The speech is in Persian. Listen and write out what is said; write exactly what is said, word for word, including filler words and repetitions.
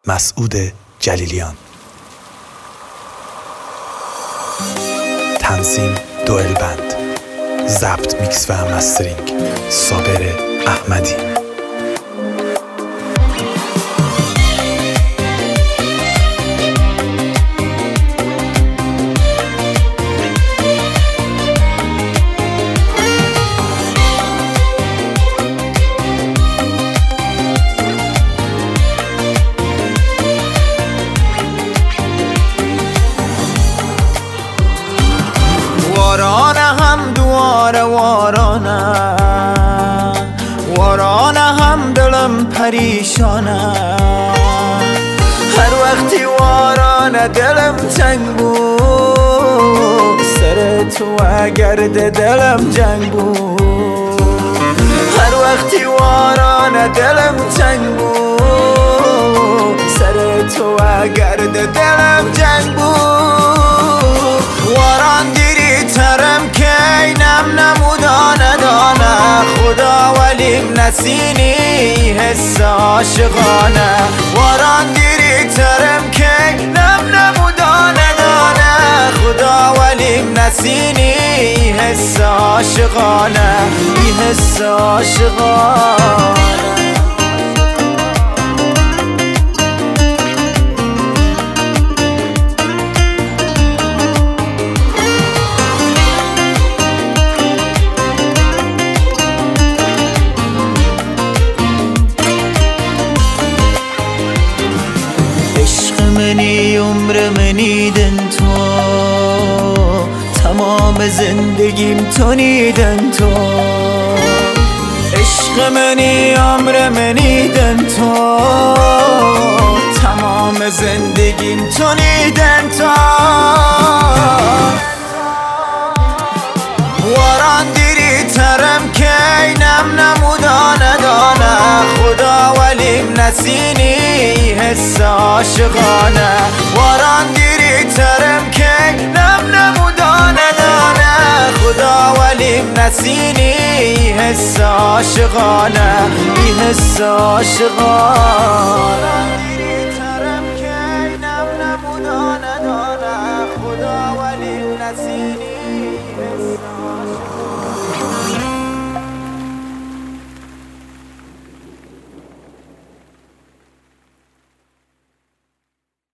مسعود جلیلیان. تنظیم دوئل بند. ضبط، میکس و مسترینگ صابر احمدی. وارانه هم دواره وارانه وارانه هم دلم پریشانه، هر وقتی وارانه دلم تنگ بود، سر تو اگرد دلم جنگ بود. هر وقتی وارانه دلم تنگ بود، سر تو اگرد دلم جنگ بود. واران دیری ترم که اینم نمودانه دانه، خدا ولیم نسینی حس عاشقانه. واران دیری ترم که اینم نمودانه دانه، خدا ولیم نسینی حس عاشقانه، ای حس عاشقانه. منی عمر منی دن تو، تمام زندگیم تو نیدن تو. عشق منی عمر منی دن تو، تمام زندگیم تو نیدن تو. واران دیری ترم که اینم نمودانه دانه، خدا ولیم نسینی حس عاشقانه. واران دیری ترم که اینم نمودانه دانه، خدا ولیم نسینی حس عاشقانه، ای حس عاشقانه. خدا ولیم نسینی حس